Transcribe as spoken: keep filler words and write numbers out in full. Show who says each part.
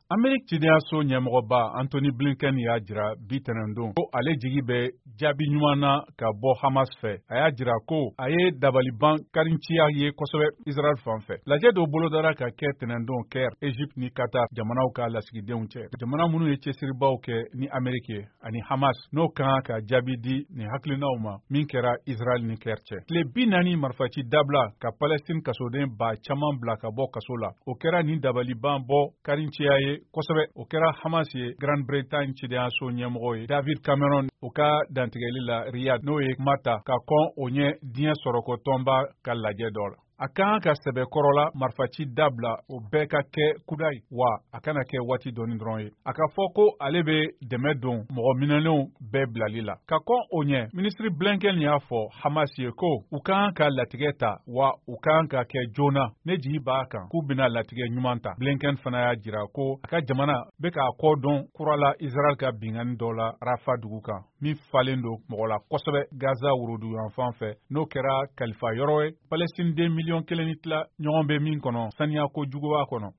Speaker 1: Amerika cidenyaso ɲɛmɔgɔba Anthony Blinken y'a jira bi tɛnɛndon ko ale jigi bɛ jaabi ɲuman na ka bɔ Hamas fɛ. A y'a jira ko a ye dabaliban karinciya ye kosɛbɛ Israel fan fɛ. Lajɛ dɔ bolodara ka kɛ tɛnɛndon Caire, Egypte ni Qatar jamanaw ka lasigidenw cɛ. Jamana minnu ye cɛsiribaw kɛ ni Amerika ye ani Hamas n'o kan ka jaabi di nin hakilinaw ma min kɛra Israel ni Caire cɛ. Tile bi naani marifaci dabila ka Palestine kasoden ba caman bila ka bɔ kaso la. O kɛra nin dabaliban bɔ karinciya ye kosɛbɛ. O kɛra Hamas ye Grande Bretagne cidenyaso ɲɛmɔgɔ ye David Cameron o ka dantigɛli la Riyad n'o ye kuma ta ka kɔn o ɲɛ diɲɛ sɔrɔkɔtɔnba ka lajɛ dɔ la. A kan ka sɛbɛkɔrɔ la marifaci dabila o bɛɛ ka kɛ kuda ye wa a kana kɛ waati dɔɔni dɔrɔn ye. A ka fɔ ko ale bɛ dɛmɛ don mɔgɔ minɛlenw bɛɛ bilali la. Ka kɔn o ɲɛ, minisiri Blinken y'a fɔ Hamas ye ko u kan ka latigɛ ta wa u kan ka kɛ joona. Ne jigi b'a kan k'u bɛna latigɛ ɲuman ta. Blinken fana y'a jira ko a ka jamana bɛ k'a kɔ dɔn kurala Israel ka binkani dɔ la Rafa dugu kan min falen don mɔgɔ la kosɛbɛ Gaza woroduyanfan fɛ n'o kɛra kalifa yɔrɔ ye. Palestine den miliyɔn kelen ni tila ɲɔgɔn bɛ min kɔnɔ saniya ko juguya kɔnɔ.